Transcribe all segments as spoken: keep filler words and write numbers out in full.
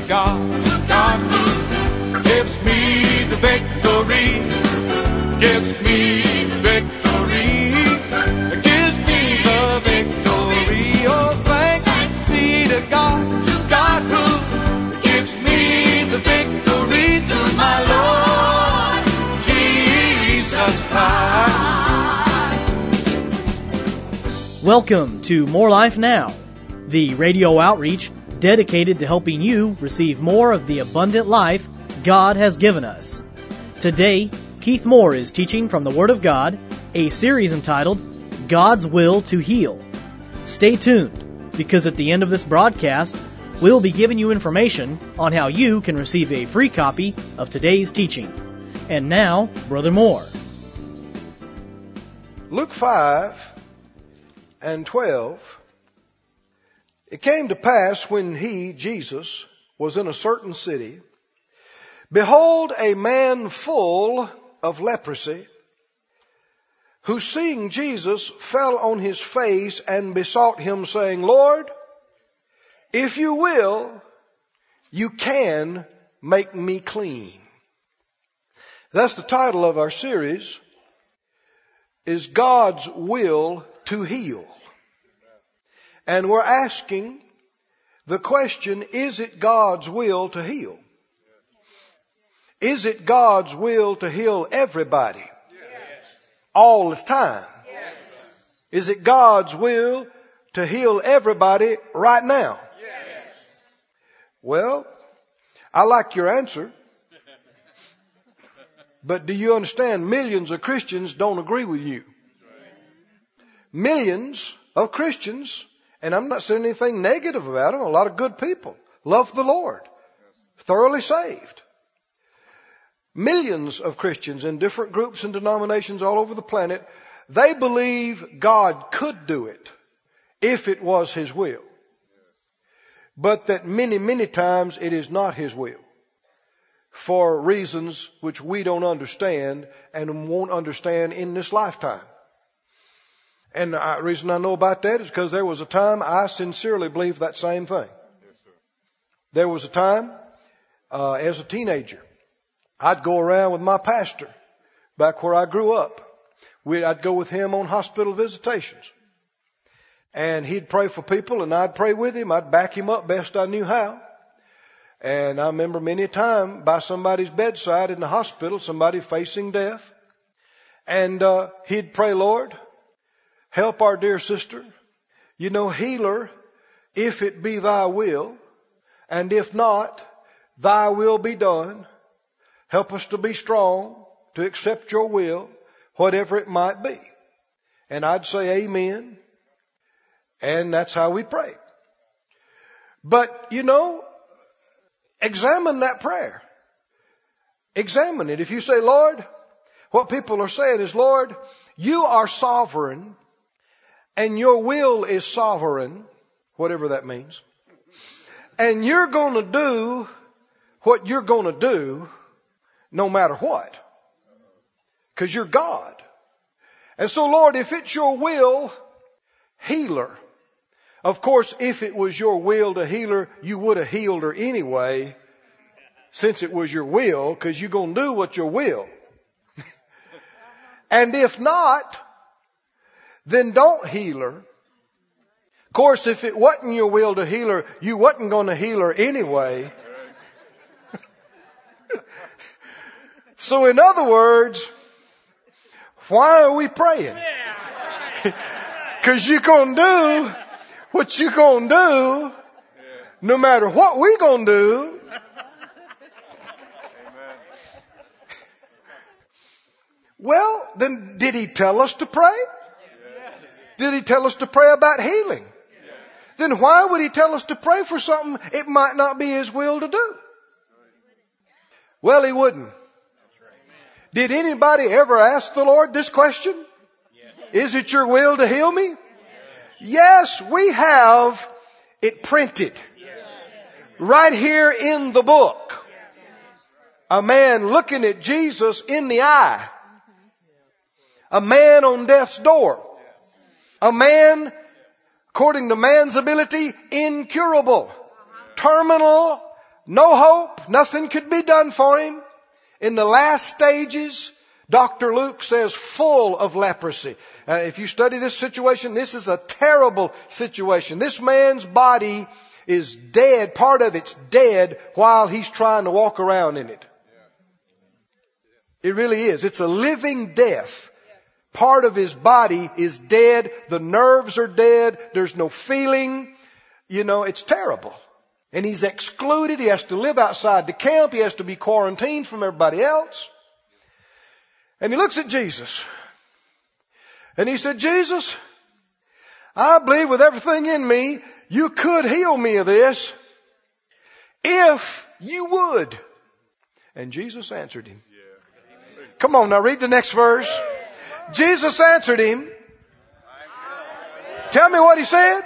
to God, to God who gives me the victory, gives me the victory, gives me the victory. Oh, thanks be to God, to God who gives me the victory through my Lord Jesus Christ. Welcome to More Life Now, the radio outreach dedicated to helping you receive more of the abundant life God has given us. Today, Keith Moore is teaching from the Word of God, a series entitled God's Will to Heal. Stay tuned, because at the end of this broadcast, we'll be giving you information on how you can receive a free copy of today's teaching. And now, Brother Moore. Luke five and twelve. It came to pass when he, Jesus, was in a certain city, behold, a man full of leprosy, who seeing Jesus fell on his face and besought him, saying, Lord, if you will, you can make me clean. That's the title of our series, is God's Will to Heal. And we're asking the question, is it God's will to heal? Is it God's will to heal everybody? Yes. All the time? Yes. Is it God's will to heal everybody right now? Yes. Well, I like your answer. But do you understand, millions of Christians don't agree with you. Millions of Christians, and I'm not saying anything negative about them, a lot of good people, love the Lord, thoroughly saved. Millions of Christians in different groups and denominations all over the planet, they believe God could do it if it was His will. But that many, many times it is not His will, for reasons which we don't understand and won't understand in this lifetime. And the reason I know about that is because there was a time I sincerely believed that same thing. Yes, sir. There was a time uh, as a teenager, I'd go around with my pastor back where I grew up. We'd, I'd go with him on hospital visitations. And he'd pray for people and I'd pray with him. I'd back him up best I knew how. And I remember many a time by somebody's bedside in the hospital, somebody facing death. And uh, he'd pray, Lord, help our dear sister. You know, heal her if it be thy will. And if not, thy will be done. Help us to be strong, to accept your will, whatever it might be. And I'd say amen. And that's how we pray. But, you know, examine that prayer. Examine it. If you say, Lord, what people are saying is, Lord, you are sovereign and your will is sovereign, whatever that means. And you're going to do what you're going to do no matter what. Because you're God. And so, Lord, if it's your will, heal her. Of course, if it was your will to heal her, you would have healed her anyway, since it was your will, because you're going to do what your will. And if not, then don't heal her. Of course, if it wasn't your will to heal her, you wasn't going to heal her anyway. So in other words, why are we praying? Because you're going to do what you're going to do, no matter what we're going to do. Well, then did He tell us to pray? Did He tell us to pray about healing? Then why would He tell us to pray for something it might not be His will to do? Well, He wouldn't. Did anybody ever ask the Lord this question? Is it your will to heal me? Yes, we have it printed right here in the book. A man looking at Jesus in the eye. A man on death's door. A man, according to man's ability, incurable. Terminal No hope. Nothing could be done for him. In the last stages, Doctor Luke says full of leprosy. Uh, if you study this situation, this is a terrible situation. This man's body is dead. Part of it's dead while he's trying to walk around in it. It really is. It's a living death. Part of his body is dead. The nerves are dead. There's no feeling. You know, it's terrible. And he's excluded. He has to live outside the camp. He has to be quarantined from everybody else. And he looks at Jesus. And he said, Jesus, I believe with everything in me, you could heal me of this if you would. And Jesus answered him. Come on now, read the next verse. Jesus answered him. Tell me what he said.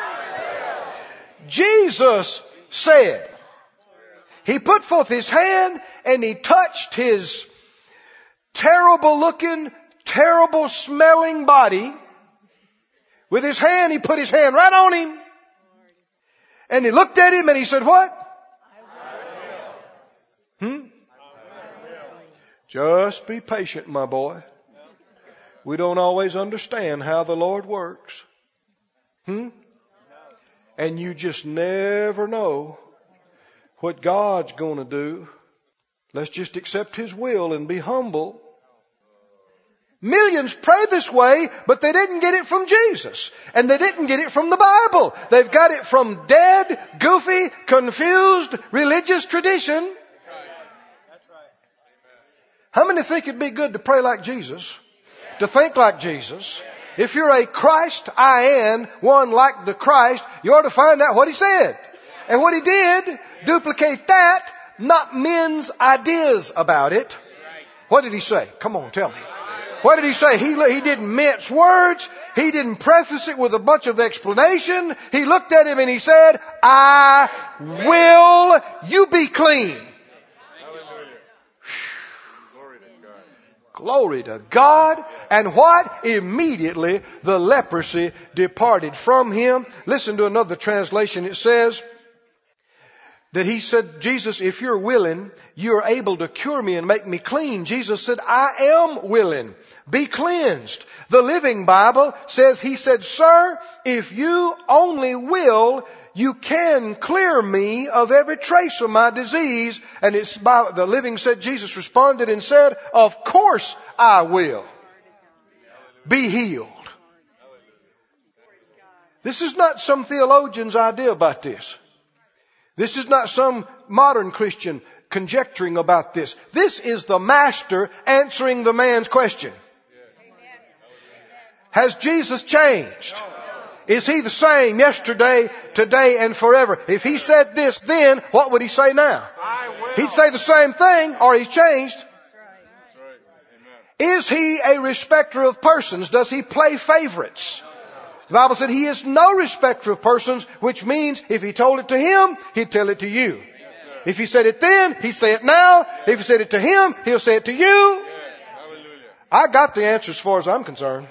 Jesus said. He put forth his hand and he touched his terrible looking, terrible smelling body. With his hand, he put his hand right on him. And he looked at him and he said, what? Hmm? Just be patient, my boy. We don't always understand how the Lord works. Hmm? And you just never know what God's going to do. Let's just accept His will and be humble. Millions pray this way, but they didn't get it from Jesus. And they didn't get it from the Bible. They've got it from dead, goofy, confused religious tradition. How many think it'd be good to pray like Jesus? To think like Jesus? If you're a Christ-ian, one like the Christ, you ought to find out what He said. And what He did, duplicate that, not men's ideas about it. What did He say? Come on, tell me. What did He say? He, he didn't mince words. He didn't preface it with a bunch of explanation. He looked at him and He said, I will you be clean. Glory to God. And what? Immediately the leprosy departed from him. Listen to another translation. It says that he said, Jesus, if you're willing, you're able to cure me and make me clean. Jesus said, I am willing. Be cleansed. The Living Bible says, he said, sir, if you only will, you can clear me of every trace of my disease. And it's by the Living said, Jesus responded and said, of course I will. Be healed. This is not some theologian's idea about this. This is not some modern Christian conjecturing about this. This is the Master answering the man's question. Has Jesus changed? Is He the same yesterday, today, and forever? If He said this then, what would He say now? He'd say the same thing, or He's changed. Is He a respecter of persons? Does He play favorites? The Bible said He is no respecter of persons, which means if He told it to him, He'd tell it to you. If He said it then, He'd say it now. If He said it to him, He'll say it to you. I got the answer as far as I'm concerned.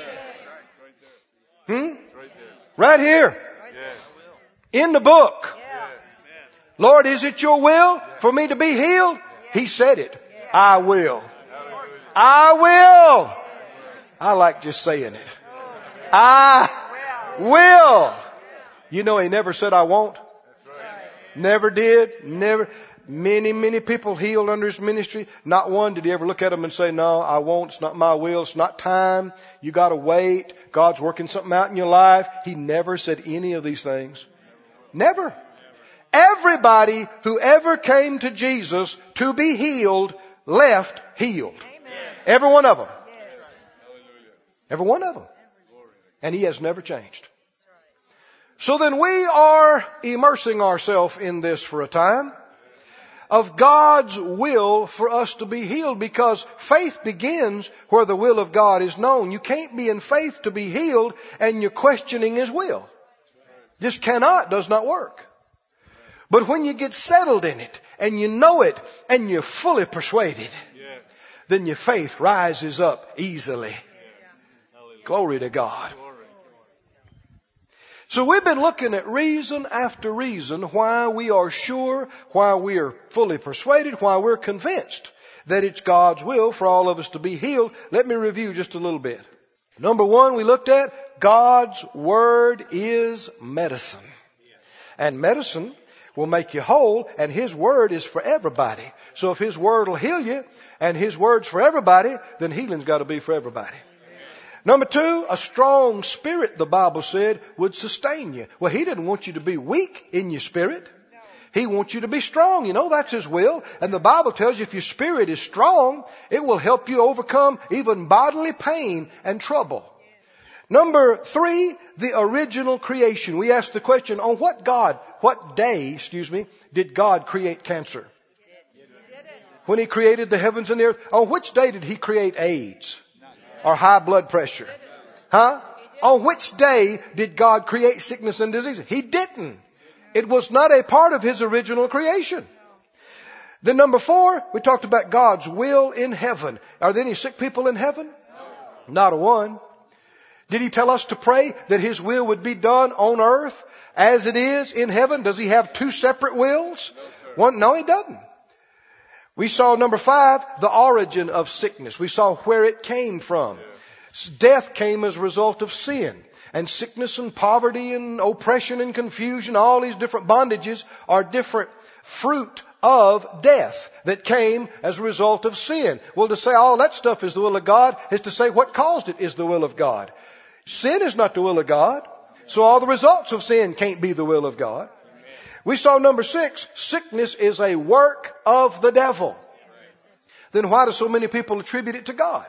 Hmm? Right here. In the book. Lord, is it your will for me to be healed? He said it. I will. I will. I like just saying it. I will. You know, He never said I won't. Never did. Never. Many, many people healed under His ministry. Not one did He ever look at them and say, no, I won't. It's not my will. It's not time. You got to wait. God's working something out in your life. He never said any of these things. Never. Everybody who ever came to Jesus to be healed left healed. Every one of them. Every one of them. And He has never changed. So then we are immersing ourselves in this for a time of God's will for us to be healed, because faith begins where the will of God is known. You can't be in faith to be healed and you're questioning His will. Just cannot, does not work. But when you get settled in it and you know it and you're fully persuaded, then your faith rises up easily. Glory to God. So we've been looking at reason after reason why we are sure, why we are fully persuaded, why we're convinced that it's God's will for all of us to be healed. Let me review just a little bit. Number one, we looked at God's Word is medicine. And medicine will make you whole, and His Word is for everybody. So if His Word will heal you, and His Word's for everybody, then healing's got to be for everybody. Number two, a strong spirit, the Bible said, would sustain you. Well, He didn't want you to be weak in your spirit. He wants you to be strong. You know, that's His will. And the Bible tells you if your spirit is strong, it will help you overcome even bodily pain and trouble. Number three, the original creation. We asked the question, on what God, what day, excuse me, did God create cancer? When He created the heavens and the earth. On which day did He create AIDS? Or high blood pressure? Huh? On which day did God create sickness and disease? He didn't. It was not a part of His original creation. Then number four, we talked about God's will in heaven. Are there any sick people in heaven? No. Not a one. Did He tell us to pray that His will would be done on earth as it is in heaven? Does He have two separate wills? No, one? No, He doesn't. We saw number five, the origin of sickness. We saw where it came from. Death came as a result of sin. And sickness and poverty and oppression and confusion, all these different bondages are different fruit of death that came as a result of sin. Well, to say all that stuff is the will of God is to say what caused it is the will of God. Sin is not the will of God. So all the results of sin can't be the will of God. We saw number six, sickness is a work of the devil. Then why do so many people attribute it to God?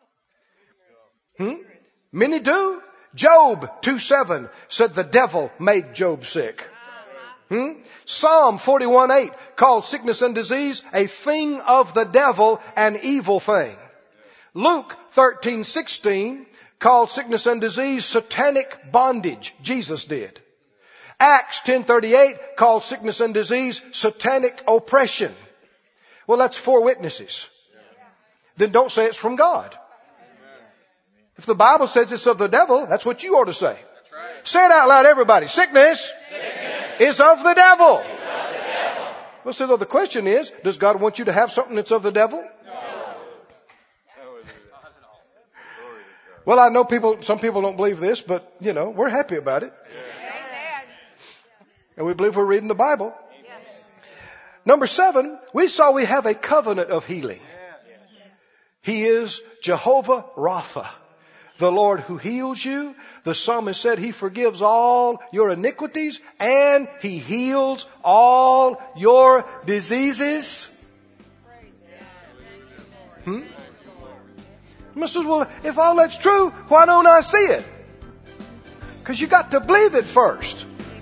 Hmm? Many do. Job two seven said the devil made Job sick. Hmm? Psalm forty-one eight called sickness and disease a thing of the devil, an evil thing. Luke thirteen sixteen called sickness and disease satanic bondage. Jesus did. Acts ten thirty-eight called sickness and disease satanic oppression. Well, that's four witnesses. Then don't say it's from God. If the Bible says it's of the devil, that's what you ought to say. That's right. Say it out loud, everybody. Sickness, Sickness is of the devil. Is of the devil. Well, so the question is, does God want you to have something that's of the devil? No. Well, I know people, some people don't believe this, but, you know, we're happy about it. Yeah. And we believe we're reading the Bible. Yes. Number seven, we saw we have a covenant of healing. He is Jehovah Rapha, the Lord who heals you. The psalmist said He forgives all your iniquities and He heals all your diseases. Hmm? Missus Well, if all that's true, why don't I see it? Because you got to believe it first.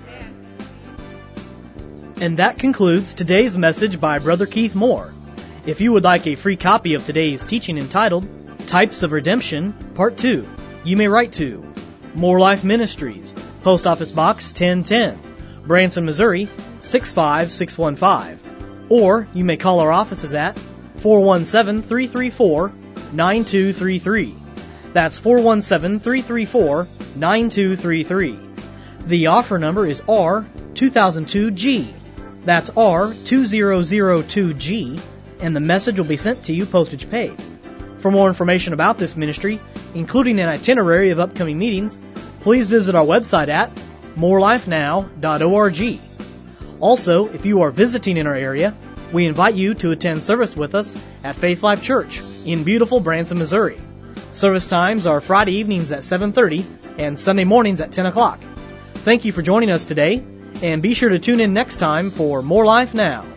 And that concludes today's message by Brother Keith Moore. If you would like a free copy of today's teaching entitled Types of Redemption, Part two, you may write to More Life Ministries, Post Office Box ten ten, Branson, Missouri, six five six one five. Or you may call our offices at four one seven, three three four, nine two three three. That's four one seven, three three four, nine two three three. The offer number is R two thousand two G. That's R two thousand two G. And the message will be sent to you postage paid. For more information about this ministry, including an itinerary of upcoming meetings, please visit our website at more life now dot org. Also, if you are visiting in our area, we invite you to attend service with us at Faith Life Church in beautiful Branson, Missouri. Service times are Friday evenings at seven thirty and Sunday mornings at ten o'clock. Thank you for joining us today, and be sure to tune in next time for More Life Now.